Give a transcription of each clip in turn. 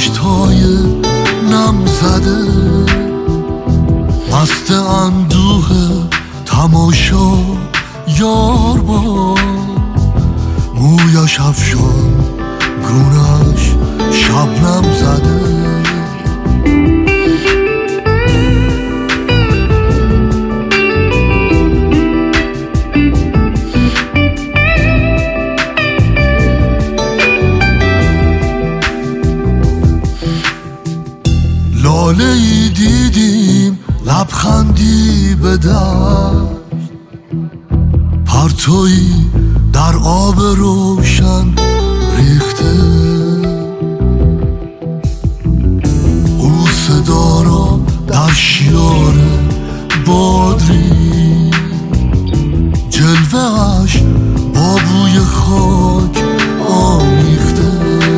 انگشت‌های نم زده، مست اندوه تماشا یار با مویش افشان، گونش شبنم زده. لاله‌ای دیدیم لبخندی به دشت، پرتویی در آب روشن ریخته، او صدا را در شیار بادری، جلوه‌اش با بوی خاک آمیخته.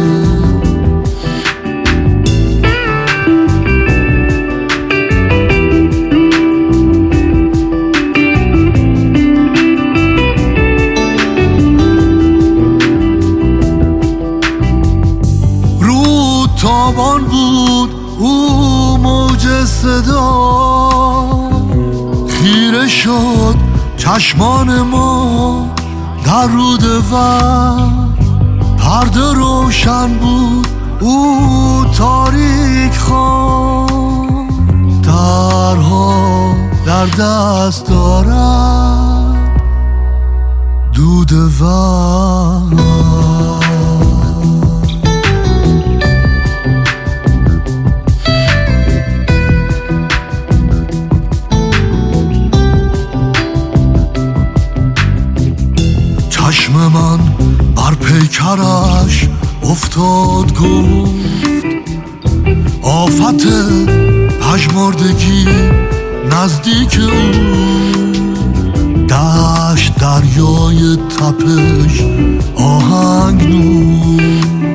تابان بود او موج صدا، خیره شد چشمان ما در رودور، پرده روشن بود او تاریک خوان، درها در دست دارد دود ور. چشم من بر پیکرش افتاد، گفت آفت پژمردگی نزدیک او، دشت دریای تپش آهنگ نور.